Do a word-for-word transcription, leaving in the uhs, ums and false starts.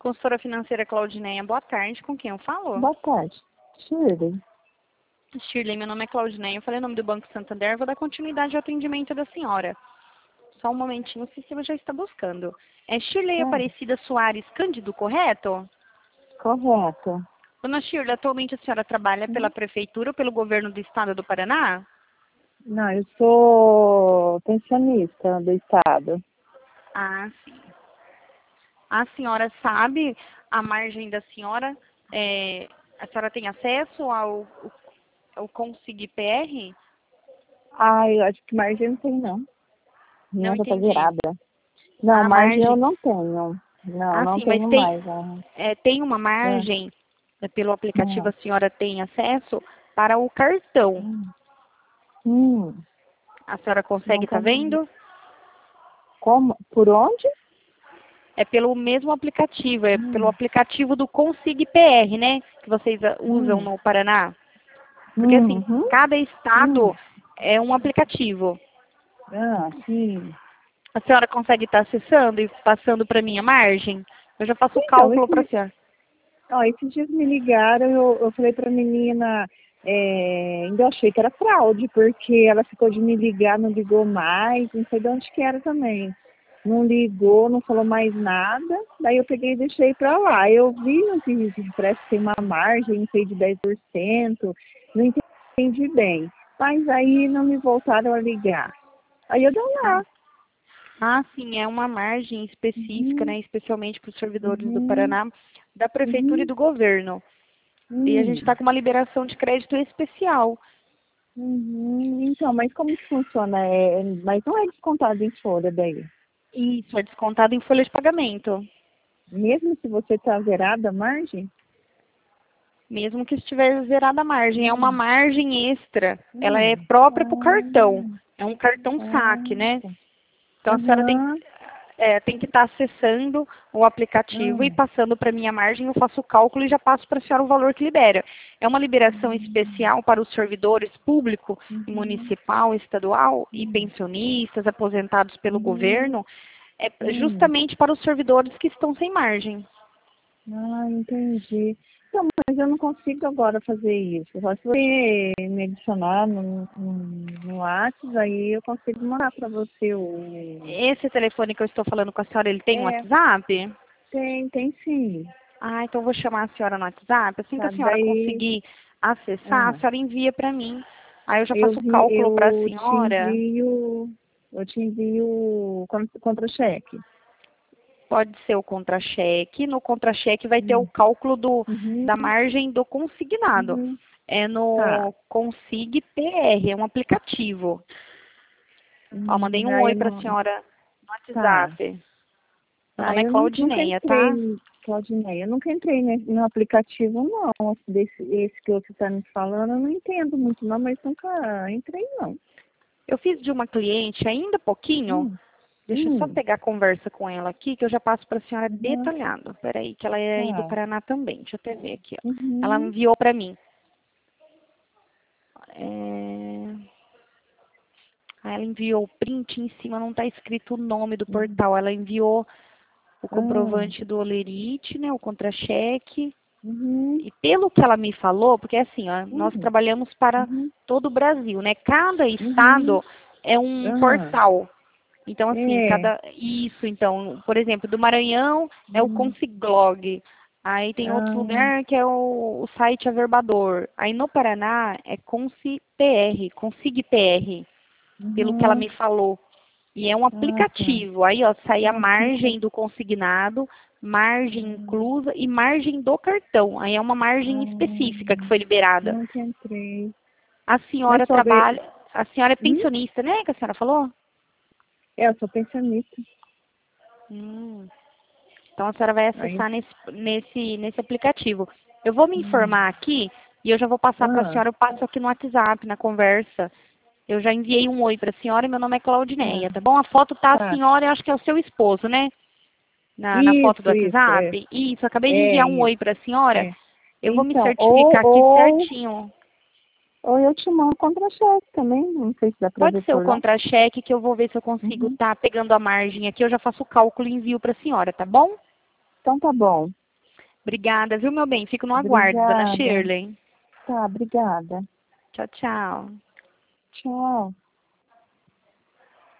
Consultora financeira Claudineia, boa tarde. Com quem eu falo? Boa tarde. Shirley. Shirley, meu nome é Claudineia. Eu falei o nome do Banco Santander. Vou dar continuidade ao atendimento da senhora. Só um momentinho, o sistema já está buscando. É Shirley É. Aparecida Soares Cândido, correto? Correto. Dona Shirley, atualmente a senhora trabalha pela Prefeitura ou pelo Governo do Estado do Paraná? Não, eu sou pensionista do Estado. Ah, sim. A senhora sabe a margem da senhora? É, a senhora tem acesso ao, ao Consig P R? Ah, eu acho que margem não tem, não. Não Não, já tá entendi. zerada. Não, A margem eu margem. não tenho. Não, Ah, não sim, mas tenho tem, mais. Ah, é, tem uma é. margem, é, pelo aplicativo Hum. a senhora tem acesso para o cartão. Hum. Hum. A senhora consegue, Nunca tá vi. vendo? Como? Por onde? É pelo mesmo aplicativo, é pelo Hum. aplicativo do Consig P R, né? Que vocês ah, usam Hum. no Paraná. Porque assim, Uhum. cada Hum. estado é um aplicativo. Ah, sim. A senhora consegue estar acessando e passando para mim a margem? Eu já faço o Então, cálculo para a esse, senhora. ó, esses dias me ligaram, eu, eu falei pra menina, é, ainda achei que era fraude, porque ela ficou de me ligar, não ligou mais, não sei de onde que era também. Não ligou, não falou mais nada, daí eu peguei e deixei pra lá. Eu vi no que que parece que tem uma margem, não sei, de dez por cento, não entendi bem. Mas aí não me voltaram a ligar. Aí eu dei Ah, lá. ah, sim, é uma margem específica, Uhum, né? Especialmente para os servidores do uhum, Paraná, da Prefeitura e uhum, do Governo. E a gente uhum. está com uma liberação de crédito especial. Uhum. Então, mas como que funciona? É, mas não é descontado em folha daí. Isso, é descontado em folha de pagamento. Mesmo se você está zerada a margem? Mesmo que estiver zerada a margem. É uma Hum, margem extra. Ela é hum. própria para o cartão. Ah, É um cartão saque, ah, né? tá. Então a senhora tem, Aham. é, tem que estar acessando o aplicativo e Ah, passando para a minha margem, eu faço o cálculo e já passo para a senhora o valor que libera. É uma liberação hum, especial para os servidores público, e uhum, municipal, estadual e hum, pensionistas aposentados pelo uhum, governo, é hum. justamente para os servidores que estão sem margem. Ah, entendi. Então, mas eu não consigo agora fazer isso. Só se você me adicionar no, no, no WhatsApp, aí eu consigo mandar para você o... Esse telefone que eu estou falando com a senhora, ele tem um É, WhatsApp? tem, tem sim. Ah, então eu vou chamar a senhora no WhatsApp. Assim que a Tá, senhora daí, conseguir acessar, a ah, senhora envia para mim. Aí eu já eu faço o vi, cálculo para a eu te senhora. envio, eu te envio con- contra-cheque. Pode ser o contra-cheque. No contra-cheque vai ter o Hum. cálculo do, Uhum, da margem do consignado. uhum. É Tá. no Consig P R, é um aplicativo. Ó, mandei Hum, um aí oi eu para a não, senhora no tá. WhatsApp. Meu Ah, nome é eu nu- nunca Claudineia, tá? entrei, Claudinei, eu nunca entrei ne- no aplicativo, não. Desse, esse que você está me falando, eu não entendo muito não, mas nunca entrei, não. Eu fiz de uma cliente ainda há pouquinho. Hum, Deixa eu só hum, pegar a conversa com ela aqui, que eu já passo para a senhora uhum, detalhado. Peraí, que ela é aí do tá. Paraná também. Deixa eu até ver aqui, ó. Ela Uhum, enviou para mim. É... Ah, ela enviou o print, em cima não está escrito o nome do uhum. portal. Ela enviou o Ah, comprovante do Olerite, né, o contra-cheque. uhum, E pelo que ela me falou, porque assim, ó, nós uhum, trabalhamos para uhum, todo o Brasil, né? Cada uhum. estado é um Ah, portal. Então, assim, é. cada. Isso, então, por exemplo, do Maranhão é o Hum, Consiglog. Aí tem outro ah, lugar que é o, o site Averbador. Aí no Paraná é Consi P R, Consig P R, pelo que ela uhum. me falou. E é um Ah, tá. aplicativo. Aí, ó, sai a Ah, fica. margem do consignado, margem Hum, inclusa e margem do cartão. Aí é uma margem específica que ah, foi liberada. nunca entrei. A Mas senhora sobre. trabalha, a senhora é Hum? pensionista, né, que a senhora falou? É, eu sou pensionista. Hum. Então a senhora vai Aí. acessar nesse, nesse, nesse aplicativo. Eu vou me Hum. informar aqui e eu já vou passar para a Ah, senhora, eu passo aqui no WhatsApp, na conversa. Eu já enviei um oi para a senhora e meu nome é Claudineia, tá. tá bom? A foto tá a Tá. senhora, eu acho que é o seu esposo, né? Na, na foto do Isso, isso, é. WhatsApp. Isso, acabei de É, enviar um oi isso. para a senhora. É. Eu vou me Então, ou, certificar aqui ou, certinho. ou eu te mando contra-cheque também. Não sei se dá pra Pode ver ser o por lá. contra-cheque que eu vou ver se eu consigo Uhum. estar pegando a margem aqui. Eu já faço o cálculo e envio para a senhora, tá bom? Então tá bom. Obrigada, viu, meu bem? Fico no aguardo, dona Obrigada. Shirley. Tá, obrigada. Tchau, tchau. Tchau.